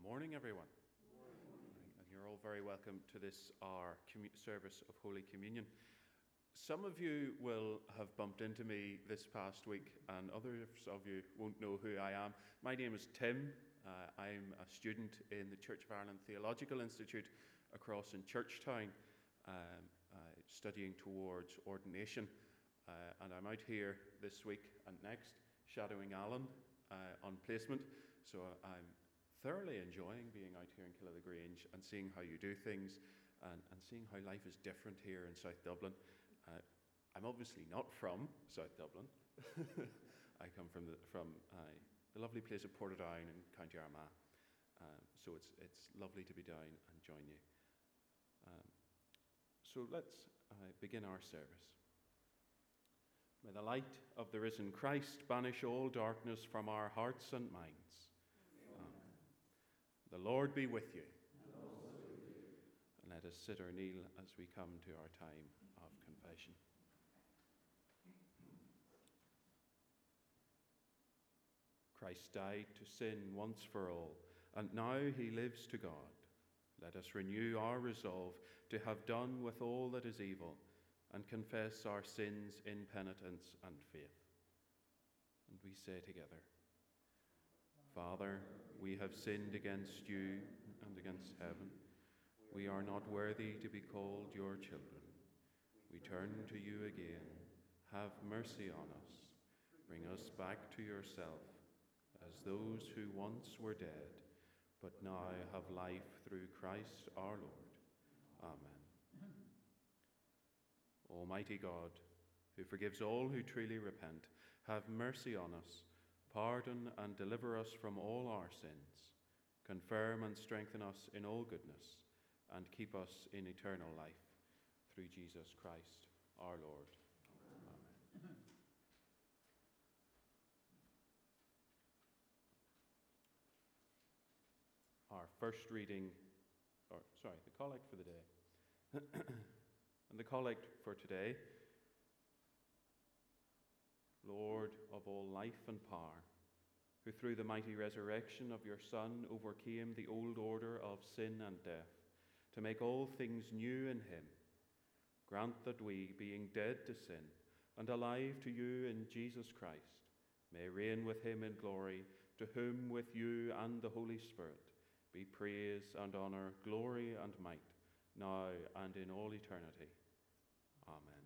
morning, everyone. And you're all very welcome to this, our service of Holy Communion. Some of you will have bumped into me this past week, and others of you won't know who I am. My name is Tim. I'm a student in the Church of Ireland Theological Institute across in Churchtown, studying towards ordination. And I'm out here this week and next shadowing Alan on placement. So I'm thoroughly enjoying being out here in Killilagrange and seeing how you do things and seeing how life is different here in South Dublin. I'm obviously not from South Dublin. I come from the lovely place of Portadown in County Armagh. So it's lovely to be down and join you. So let's begin our service. May the light of the risen Christ banish all darkness from our hearts and minds. Amen. The Lord be with you. And also with you. And let us sit or kneel as we come to our time of confession. Christ died to sin once for all, and now he lives to God. Let us renew our resolve to have done with all that is evil and confess our sins in penitence and faith. And we say together, Father, we have sinned against you and against heaven. We are not worthy to be called your children. We turn to you again. Have mercy on us. Bring us back to yourself as those who once were dead, but now have life through Christ our Lord. Amen. Almighty God, who forgives all who truly repent, have mercy on us, pardon and deliver us from all our sins, confirm and strengthen us in all goodness, and keep us in eternal life, through Jesus Christ our Lord. Amen. Our first reading, the collect for the day. And the collect for today. Lord of all life and power, who through the mighty resurrection of your Son overcame the old order of sin and death, to make all things new in him, grant that we, being dead to sin and alive to you in Jesus Christ, may reign with him in glory, to whom with you and the Holy Spirit be praise and honour, glory and might, now and in all eternity. Amen.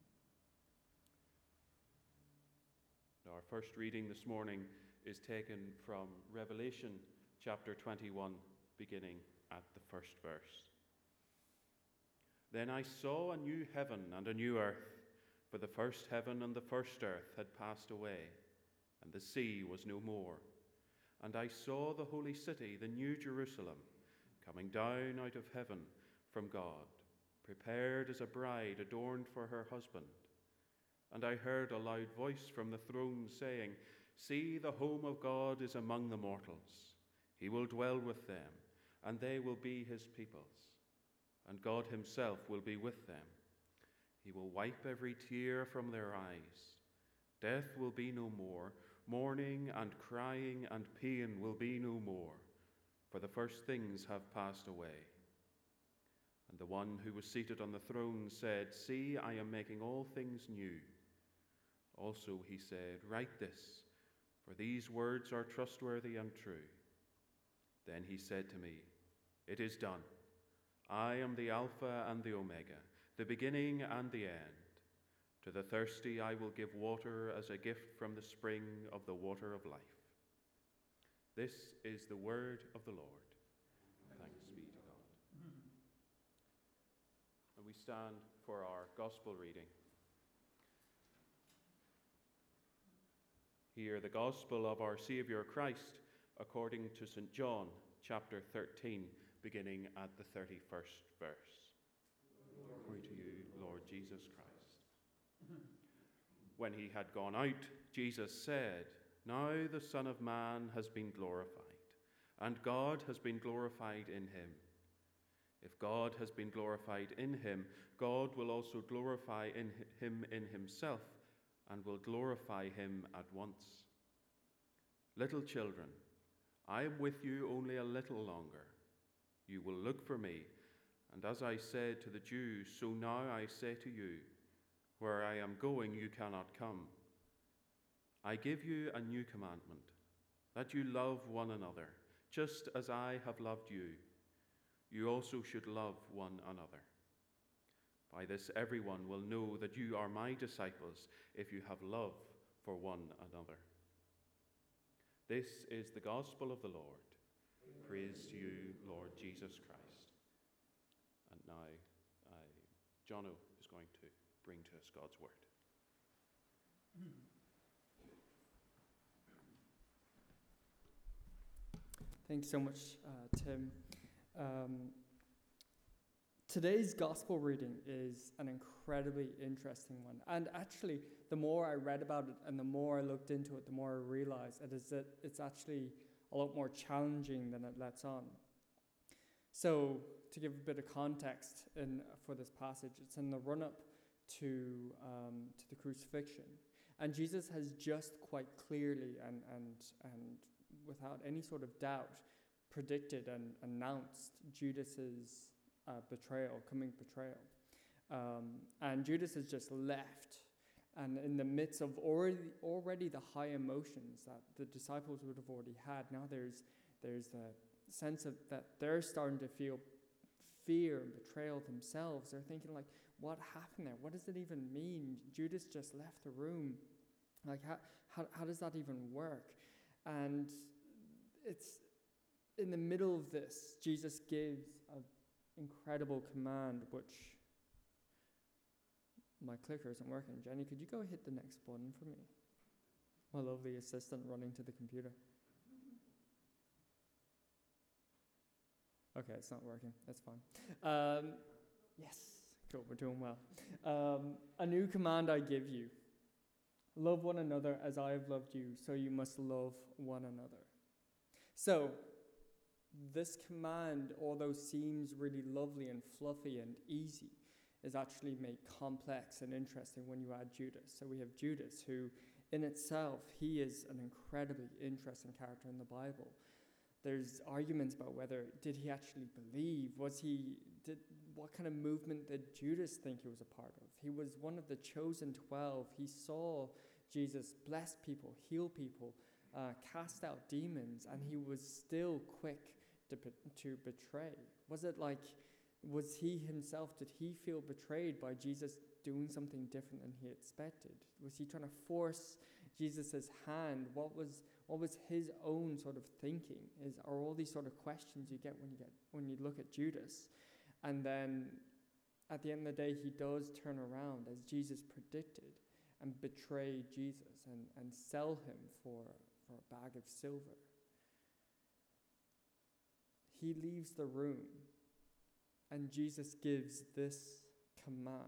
Our first reading this morning is taken from Revelation chapter 21, beginning at the first verse. Then I saw a new heaven and a new earth, for the first heaven and the first earth had passed away, and the sea was no more. And I saw the holy city, the new Jerusalem, coming down out of heaven from God, prepared as a bride adorned for her husband. And I heard a loud voice from the throne saying, See, the home of God is among the mortals. He will dwell with them, and they will be his peoples. And God himself will be with them. He will wipe every tear from their eyes. Death will be no more. Mourning and crying and pain will be no more, for the first things have passed away. And the one who was seated on the throne said, See, I am making all things new. Also he said, Write this, for these words are trustworthy and true. Then he said to me, It is done. I am the Alpha and the Omega, the beginning and the end. To the thirsty I will give water as a gift from the spring of the water of life. This is the word of the Lord. Thanks be to God. And we stand for our gospel reading. Hear the gospel of our Saviour Christ according to St. John, chapter 13, beginning at the 31st verse. Glory to you, Lord Jesus Christ. When he had gone out, Jesus said, Now the Son of Man has been glorified, and God has been glorified in him. If God has been glorified in him, God will also glorify him in himself, and will glorify him at once. Little children, I am with you only a little longer. You will look for me, and as I said to the Jews, so now I say to you, where I am going you cannot come. I give you a new commandment, that you love one another, just as I have loved you. You also should love one another. By this everyone will know that you are my disciples, if you have love for one another. This is the gospel of the Lord. Praise to you, Lord Jesus Christ. And now, Jono is going to bring to us God's word. Thanks so much, Tim. Today's gospel reading is an incredibly interesting one. And actually, the more I read about it and the more I looked into it, the more I realized that it's actually a lot more challenging than it lets on. So, to give a bit of context for this passage, it's in the run-up to the crucifixion. And Jesus has just quite clearly and without any sort of doubt predicted and announced Judas's coming betrayal. And Judas has just left, and in the midst of already the high emotions that the disciples would have already had, now there's a sense of that they're starting to feel fear and betrayal themselves. They're thinking, like, what happened there? What does it even mean? Judas just left the room. Like, how does that even work? And it's in the middle of this, Jesus gives an incredible command, which my clicker isn't working. Jenny, could you go hit the next button for me? My lovely assistant running to the computer. Okay, it's not working. That's fine. Yes, cool, we're doing well. A new command I give you. Love one another as I have loved you, so you must love one another. So, this command, although seems really lovely and fluffy and easy, is actually made complex and interesting when you add Judas. So we have Judas, who in itself, he is an incredibly interesting character in the Bible. There's arguments about whether, did he actually believe? What kind of movement did Judas think he was a part of? He was one of the chosen 12. He saw Jesus bless people, heal people, cast out demons, and he was still quick to betray. Was he himself, did he feel betrayed by Jesus doing something different than he expected? Was he trying to force Jesus' hand? What was his own sort of thinking? Are all these sort of questions you get when you look at Judas. And then at the end of the day, he does turn around, as Jesus predicted, and betray Jesus and sell him for a bag of silver. He leaves the room, and Jesus gives this command.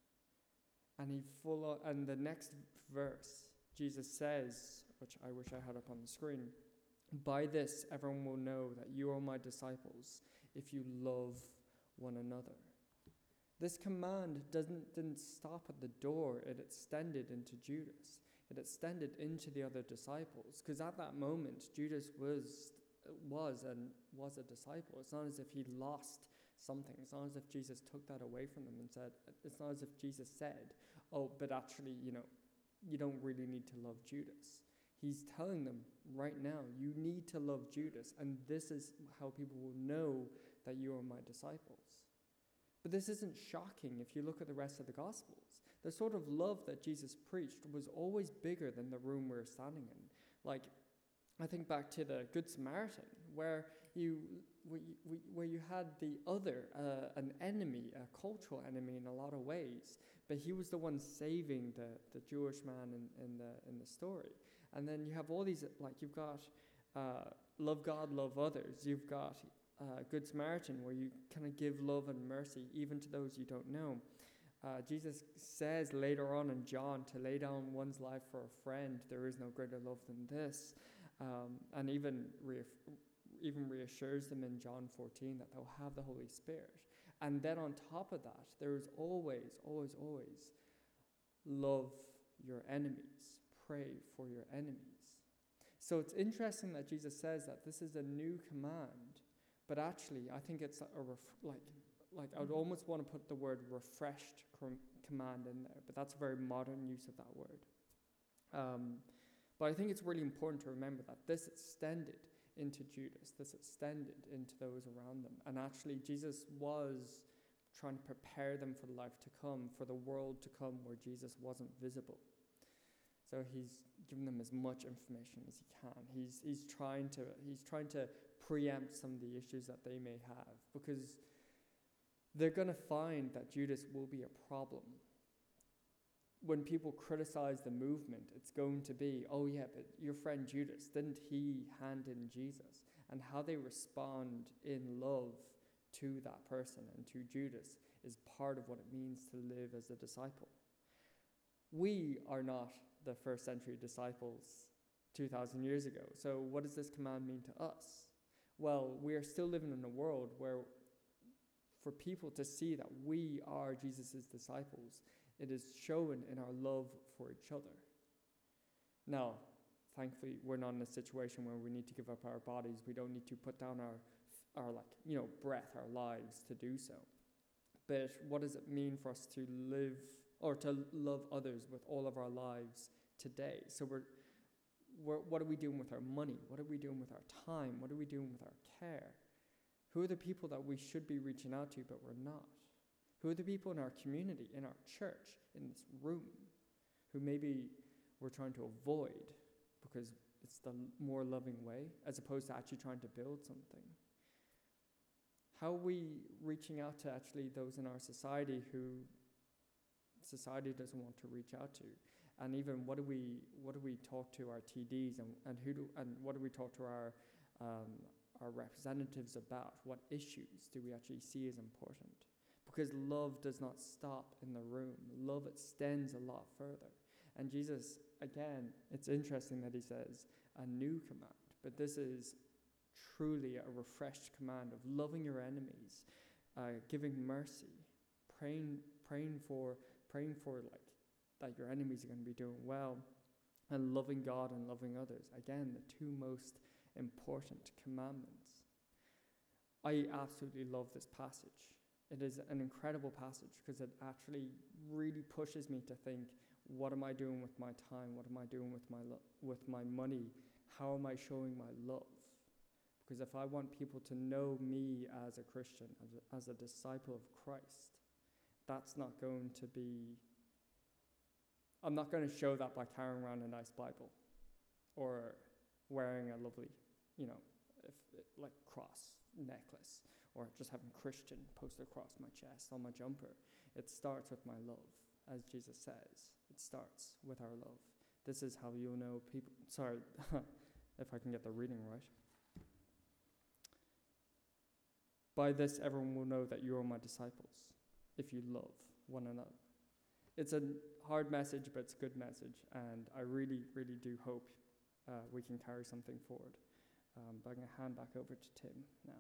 And the next verse, Jesus says, which I wish I had up on the screen, "By this everyone will know that you are my disciples, if you love one another." This command didn't stop at the door. It extended into Judas. It extended into the other disciples, because at that moment, Judas was a disciple. It's not as if he lost something. It's not as if Jesus took that away from them and said, it's not as if Jesus said, oh, but actually, you don't really need to love Judas. He's telling them right now, you need to love Judas, and this is how people will know that you are my disciples. But this isn't shocking if you look at the rest of the Gospels. The sort of love that Jesus preached was always bigger than the room we're standing in. Like, I think back to the Good Samaritan, where you had the other, an enemy, a cultural enemy in a lot of ways, but he was the one saving the Jewish man in the story. And then you have all these, like, you've got love God, love others. You've got Good Samaritan, where you kind of give love and mercy even to those you don't know. Jesus says later on in John to lay down one's life for a friend. There is no greater love than this. And even reassures them in John 14 that they'll have the Holy Spirit. And then on top of that, there is always, always, always love your enemies. Pray for your enemies. So it's interesting that Jesus says that this is a new command, but actually I think it's like I would almost want to put the word refreshed command in there, but that's a very modern use of that word. But I think it's really important to remember that this extended into Judas, this extended into those around them. And actually Jesus was trying to prepare them for the life to come, for the world to come where Jesus wasn't visible. So he's given them as much information as he can. He's trying to preempt some of the issues that they may have, because they're going to find that Judas will be a problem. When people criticize the movement, it's going to be, oh yeah, but your friend Judas, didn't he hand in Jesus? And how they respond in love to that person and to Judas is part of what it means to live as a disciple. We are not the first century disciples 2,000 years ago. So what does this command mean to us? Well, we are still living in a world where for people to see that we are Jesus' disciples, it is shown in our love for each other. Now, thankfully, we're not in a situation where we need to give up our bodies. We don't need to put down our breath, our lives to do so. But what does it mean for us to live or to love others with all of our lives today? So what are we doing with our money? What are we doing with our time? What are we doing with our care? Who are the people that we should be reaching out to, but we're not? Who are the people in our community, in our church, in this room, who maybe we're trying to avoid because it's the more loving way, as opposed to actually trying to build something? How are we reaching out to actually those in our society who society doesn't want to reach out to? And even what do we talk to our TDs and what do we talk to our representatives about? What issues do we actually see as important? Because love does not stop in the room. Love extends a lot further. And Jesus, again, it's interesting that he says a new command, but this is truly a refreshed command of loving your enemies, giving mercy, praying for that your enemies are going to be doing well, and loving God and loving others. Again, the two most important commandments. I absolutely love this passage. It is an incredible passage because it actually really pushes me to think, what am I doing with my time? What am I doing with my money? How am I showing my love? Because if I want people to know me as a Christian, as a disciple of Christ, that's not going to be... I'm not going to show that by carrying around a nice Bible or wearing a lovely, cross necklace, or just having Christian posted across my chest on my jumper. It starts with my love, as Jesus says. It starts with our love. This is how you'll know people... Sorry, if I can get the reading right. By this, everyone will know that you are my disciples, if you love one another. It's a hard message, but it's a good message, and I really, really do hope we can carry something forward. But I'm going to hand back over to Tim now.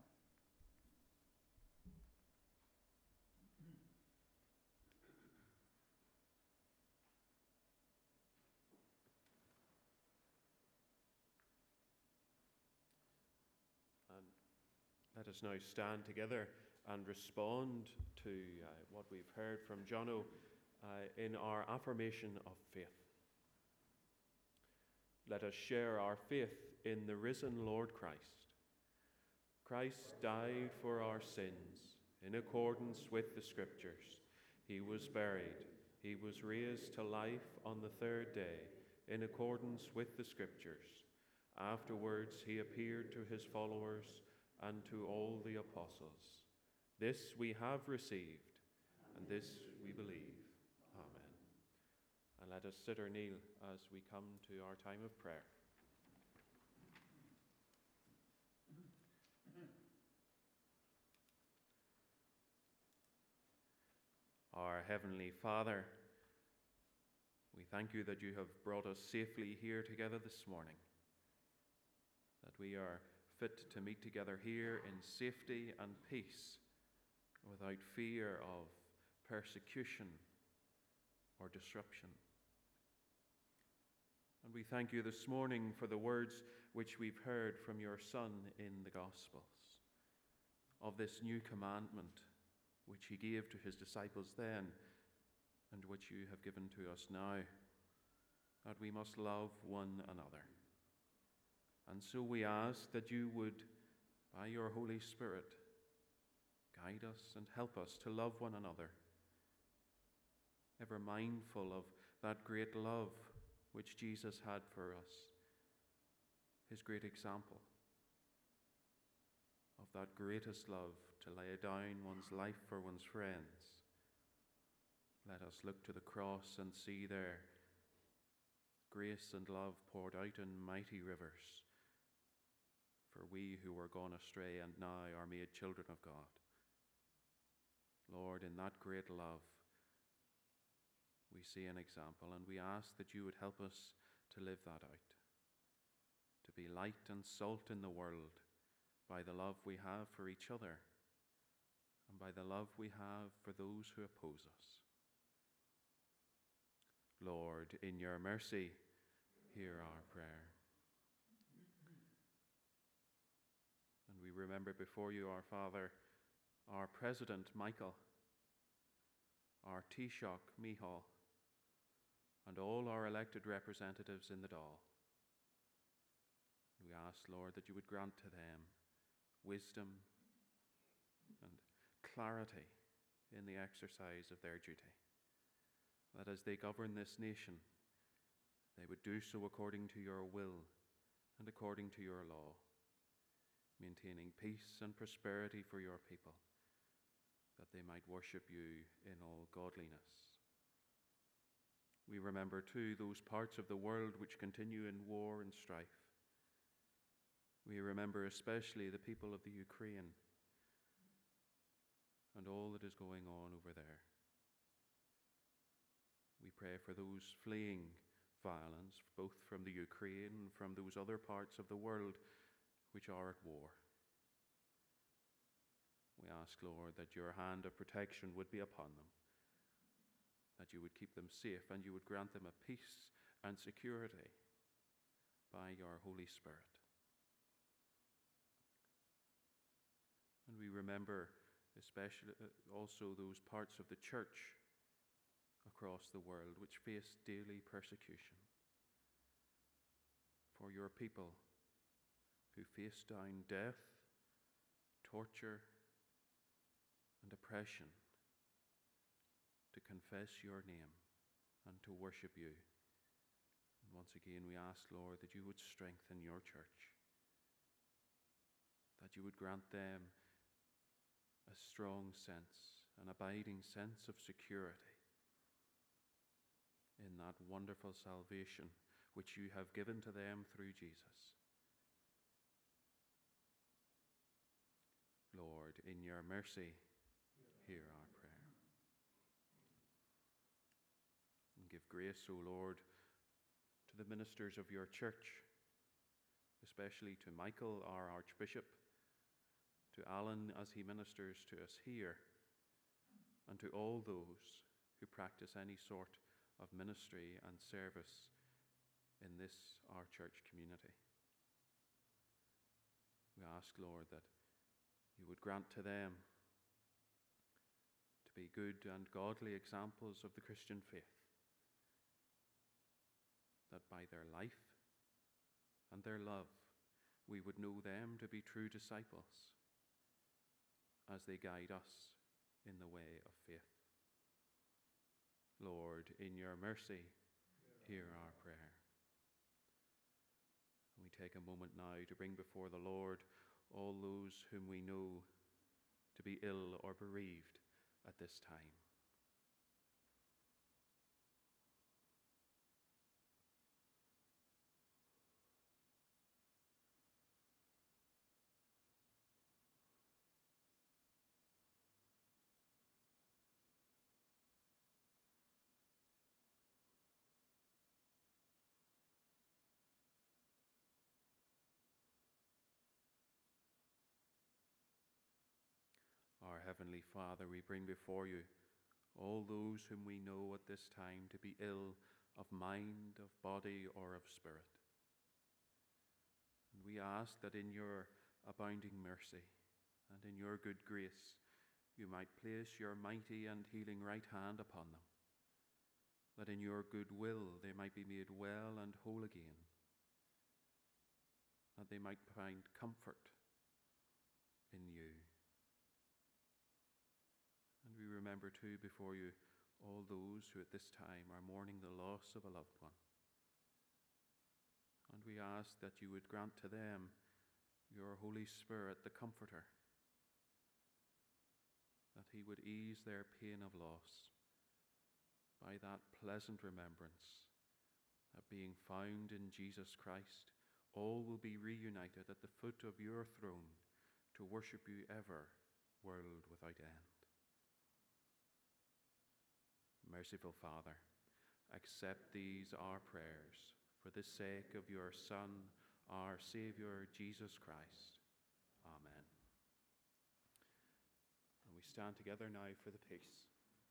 Let us now stand together and respond to what we've heard from Jono in our affirmation of faith. Let us share our faith in the risen Lord Christ. Christ died for our sins in accordance with the Scriptures. He was buried. He was raised to life on the third day in accordance with the Scriptures. Afterwards, he appeared to his followers and to all the apostles. This we have received, and this we believe. Amen. And let us sit or kneel as we come to our time of prayer. Our Heavenly Father, we thank you that you have brought us safely here together this morning, that we are fit to meet together here in safety and peace, without fear of persecution or disruption. And we thank you this morning for the words which we've heard from your Son in the Gospels, of this new commandment which he gave to his disciples then, and which you have given to us now, that we must love one another. And so we ask that you would, by your Holy Spirit, guide us and help us to love one another, ever mindful of that great love which Jesus had for us, his great example of that greatest love, to lay down one's life for one's friends. Let us look to the cross and see there grace and love poured out in mighty rivers for we who were gone astray and now are made children of God. Lord, in that great love, we see an example, and we ask that you would help us to live that out, to be light and salt in the world by the love we have for each other and by the love we have for those who oppose us. Lord, in your mercy, hear our prayer. And we remember before you, our Father, our President Michael, our Taoiseach Micheál, and all our elected representatives in the Dáil. We ask, Lord, that you would grant to them wisdom and clarity in the exercise of their duty, that as they govern this nation, they would do so according to your will and according to your law, maintaining peace and prosperity for your people, that they might worship you in all godliness. We remember too those parts of the world which continue in war and strife. We remember especially the people of the Ukraine and all that is going on over there. We pray for those fleeing violence, both from the Ukraine and from those other parts of the world which are at war. We ask, Lord, that your hand of protection would be upon them, that you would keep them safe and you would grant them a peace and security by your Holy Spirit. And we remember especially also those parts of the church across the world which face daily persecution. For your people who face down death, torture, and oppression to confess your name and to worship you. And once again we ask, Lord, that you would strengthen your church, that you would grant them a strong sense, an abiding sense of security in that wonderful salvation which you have given to them through Jesus. Lord, in your mercy, hear our prayer. And give grace, O Lord, to the ministers of your church, especially to Michael, our Archbishop, to Alan as he ministers to us here, and to all those who practice any sort of ministry and service in this, our church community. We ask, Lord, that you would grant to them to be good and godly examples of the Christian faith, that by their life and their love we would know them to be true disciples as they guide us in the way of faith. Lord, in your mercy, hear our prayer. And we take a moment now to bring before the Lord all those whom we know to be ill or bereaved at this time. Our Heavenly Father, we bring before you all those whom we know at this time to be ill of mind, of body, or of spirit. And we ask that in your abounding mercy and in your good grace, you might place your mighty and healing right hand upon them, that in your good will they might be made well and whole again, that they might find comfort in you. And we remember too before you all those who at this time are mourning the loss of a loved one. And we ask that you would grant to them your Holy Spirit, the Comforter, that he would ease their pain of loss by that pleasant remembrance that being found in Jesus Christ, all will be reunited at the foot of your throne to worship you ever, world without end. Merciful Father, accept these our prayers for the sake of your Son, our Saviour, Jesus Christ. Amen. And we stand together now for the peace.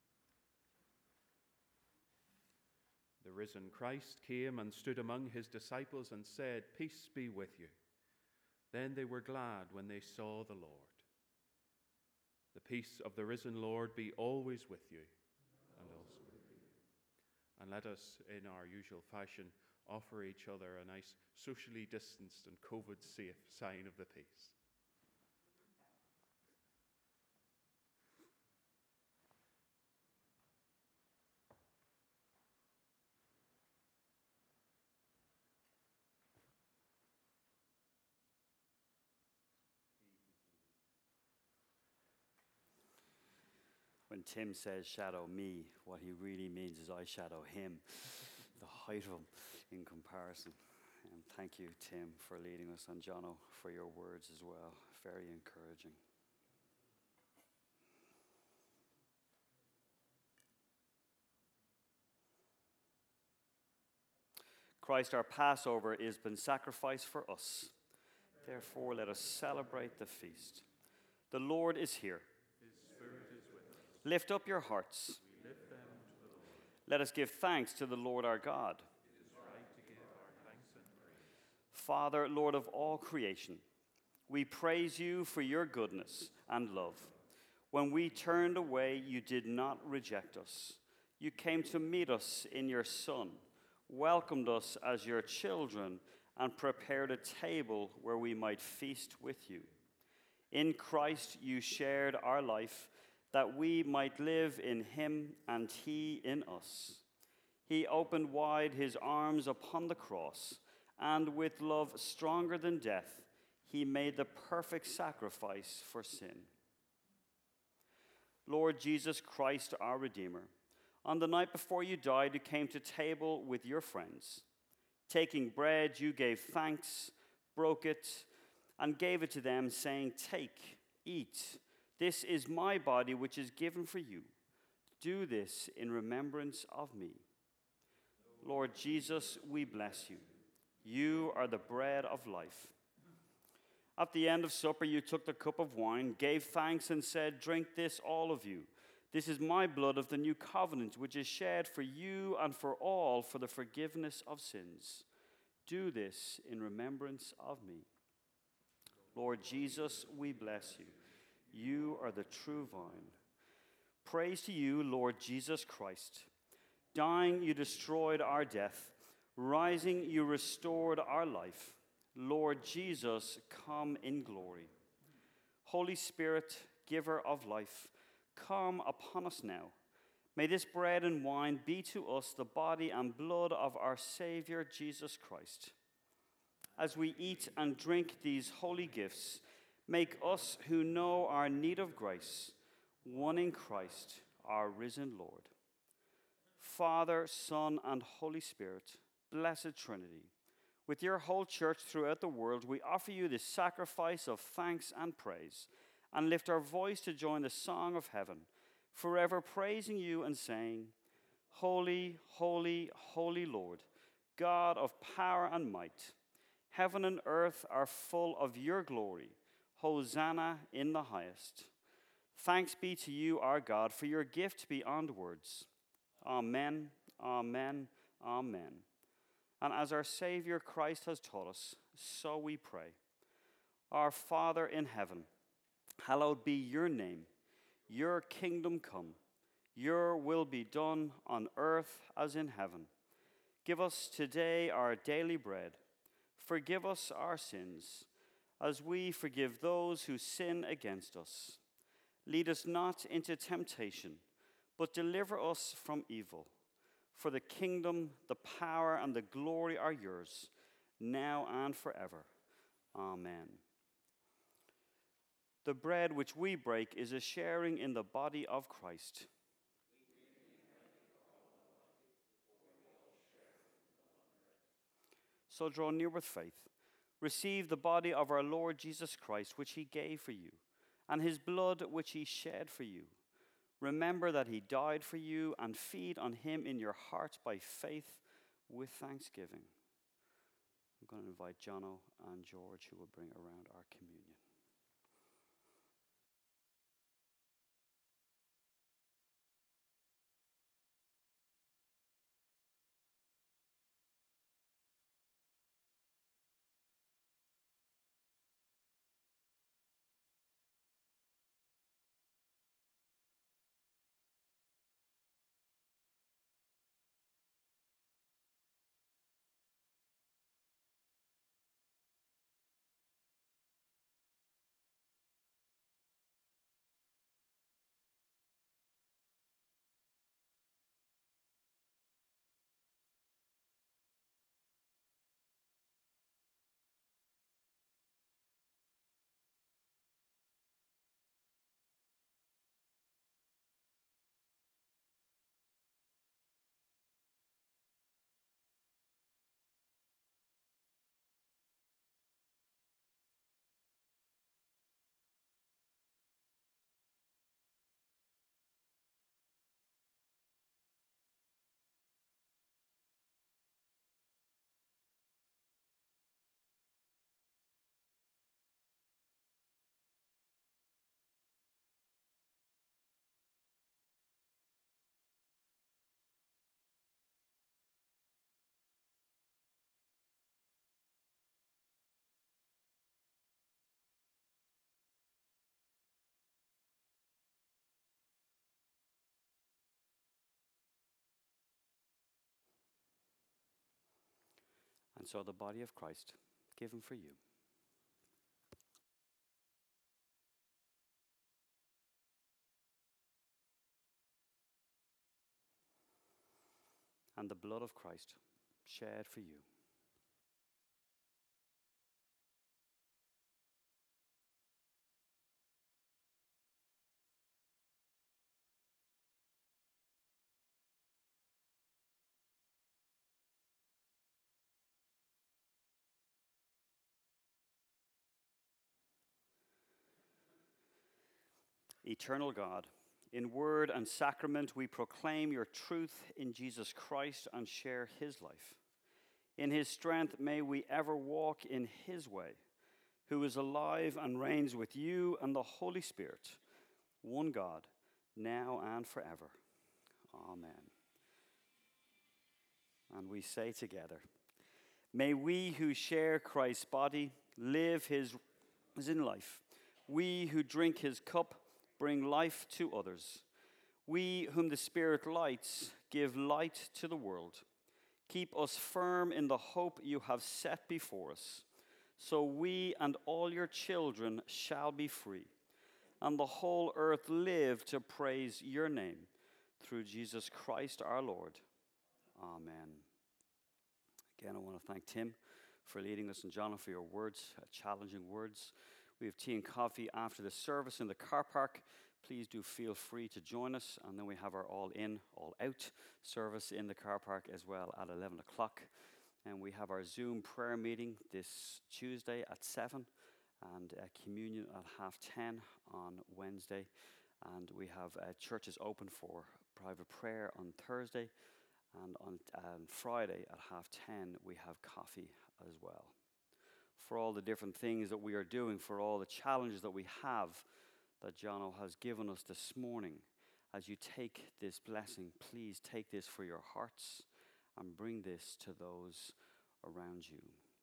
The risen Christ came and stood among his disciples and said, "Peace be with you." Then they were glad when they saw the Lord. The peace of the risen Lord be always with you and also with you. And let us, in our usual fashion, offer each other a nice socially distanced and COVID-safe sign of the peace. When Tim says shadow me, what he really means is I shadow him, the height of him in comparison. And thank you, Tim, for leading us, and Jono, for your words as well. Very encouraging. Christ, our Passover, has been sacrificed for us. Therefore, let us celebrate the feast. The Lord is here. Lift up your hearts. We lift them to the Lord. Let us give thanks to the Lord our God. It is right to give our thanks and praise. Father, Lord of all creation, we praise you for your goodness and love. When we turned away, you did not reject us. You came to meet us in your Son, welcomed us as your children, and prepared a table where we might feast with you. In Christ, you shared our life, that we might live in him and he in us. He opened wide his arms upon the cross, and with love stronger than death, he made the perfect sacrifice for sin. Lord Jesus Christ, our Redeemer, on the night before you died, you came to table with your friends. Taking bread, you gave thanks, broke it, and gave it to them, saying, "Take, eat. This is my body, which is given for you. Do this in remembrance of me." Lord Jesus, we bless you. You are the bread of life. At the end of supper, you took the cup of wine, gave thanks, and said, "Drink this, all of you. This is my blood of the new covenant, which is shed for you and for all for the forgiveness of sins. Do this in remembrance of me." Lord Jesus, we bless you. You are the true vine. Praise to you, Lord Jesus Christ. Dying, you destroyed our death. Rising, you restored our life. Lord Jesus, come in glory. Holy Spirit, giver of life, come upon us now. May this bread and wine be to us the body and blood of our Savior, Jesus Christ. As we eat and drink these holy gifts, make us who know our need of grace, one in Christ, our risen Lord. Father, Son, and Holy Spirit, blessed Trinity, with your whole church throughout the world, we offer you this sacrifice of thanks and praise, and lift our voice to join the song of heaven, forever praising you and saying, "Holy, holy, holy Lord, God of power and might, heaven and earth are full of your glory. Hosanna in the highest. Thanks be to you, our God, for your gift beyond words. Amen, amen, Amen. And as our Savior Christ has taught us, so we pray. Our Father in heaven, hallowed be your name. Your kingdom come. Your will be done on earth as in heaven. Give us today our daily bread. Forgive us our sins, as we forgive those who sin against us. Lead us not into temptation, but deliver us from evil. For the kingdom, the power, and the glory are yours, now and forever. Amen. The bread which we break is a sharing in the body of Christ. So draw near with faith. Receive the body of our Lord Jesus Christ, which he gave for you, and his blood which he shed for you. Remember that he died for you, and feed on him in your hearts by faith with thanksgiving. I'm going to invite Jono and George, who will bring around our communion. And so the body of Christ, given for you. And the blood of Christ, shed for you. Eternal God, in word and sacrament we proclaim your truth in Jesus Christ and share his life. In his strength may we ever walk in his way, who is alive and reigns with you and the Holy Spirit, one God, now and forever. Amen. And we say together, may we who share Christ's body live his risen life. We who drink his cup bring life to others. We whom the Spirit lights give light to the world. Keep us firm in the hope you have set before us, so we and all your children shall be free, and the whole earth live to praise your name, through Jesus Christ our Lord. Amen. Again, I want to thank Tim for leading us, and John for your words, challenging words. We have tea and coffee after the service in the car park. Please do feel free to join us. And then we have our all in, all out service in the car park as well at 11 o'clock. And we have our Zoom prayer meeting this Tuesday at 7 and communion at 10:30 on Wednesday. And we have churches open for private prayer on Thursday. And on Friday at 10:30 we have coffee as well. For all the different things that we are doing, for all the challenges that we have, that Jono has given us this morning. As you take this blessing, please take this for your hearts and bring this to those around you.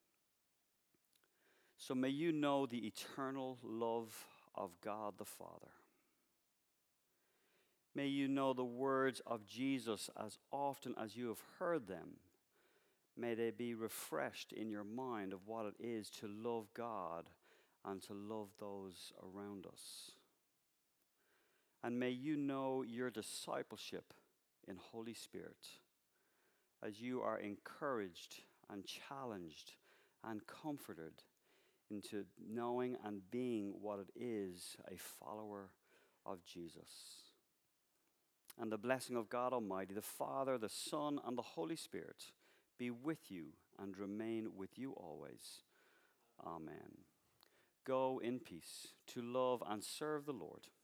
So may you know the eternal love of God the Father. May you know the words of Jesus as often as you have heard them. May they be refreshed in your mind of what it is to love God and to love those around us. And may you know your discipleship in Holy Spirit as you are encouraged and challenged and comforted into knowing and being what it is, a follower of Jesus. And the blessing of God Almighty, the Father, the Son, and the Holy Spirit be with you and remain with you always. Amen. Go in peace to love and serve the Lord.